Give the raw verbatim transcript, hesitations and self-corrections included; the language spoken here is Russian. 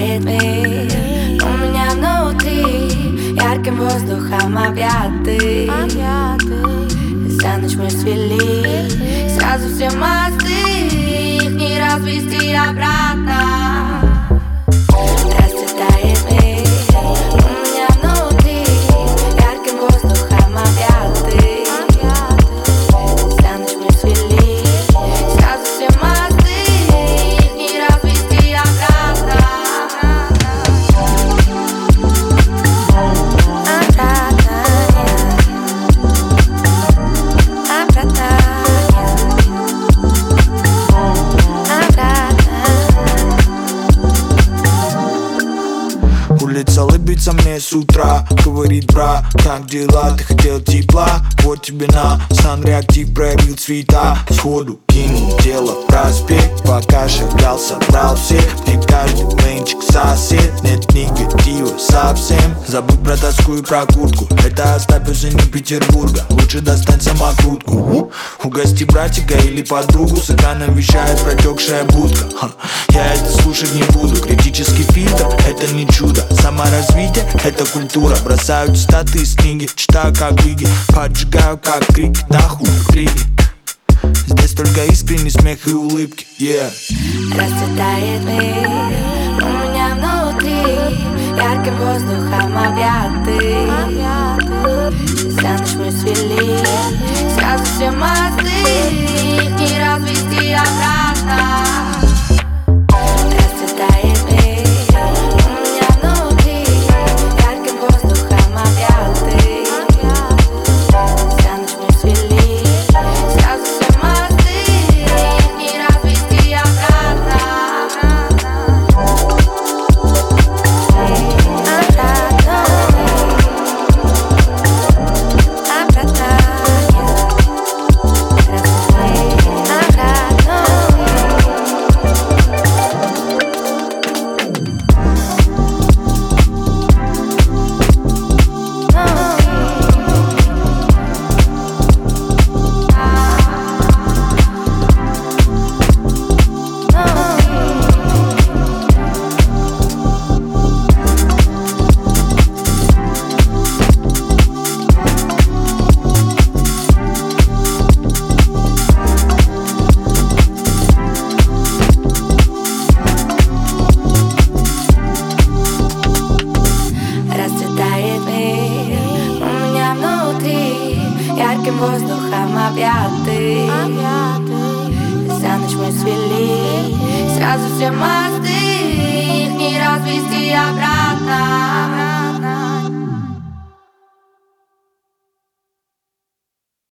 Расцветает мир у меня внутри, ярким воздухом объятый. За ночь мы свели сразу все мосты, их не развести обратно. Расцветает мир у меня внутри, ярким воздухом объятый. За ночь мы свели сразу все мосты, их не развести обратно. Улица улыбится мне с утра, говорит: бра, как дела, ты хотел тепла? Вот тебе на, сан-реактив проявил цвета. Сходу кинул дело в проспект, пока шагал, собрал всех. Мне каждый блинчик сосед, нет негатива совсем. Забудь про тоску и про куртку, это оставь уже не Петербурга. Лучше достань самокрутку, угости братика или подругу. С экрана вещает протекшая будка. Ха, я это слушать не буду, критический фильтр — это не чудо. Саморазвитие — это культура. Бросаю цитаты из книги, читаю как книги, поджигаю как крик, нахуй криги. Здесь только искренний смех и улыбки, yeah. Расцветает мир у меня внутри, ярким воздухом объятый. За ночь мы свели сразу все мосты, их не развести обратно. Расцветает мир у меня внутри, ярким воздухом объятый. За ночь мы свели сразу все мосты, их не развести обратно. Расцветает мир у меня внутри, ярким воздухом объятый. За ночь мы свели сразу все мосты.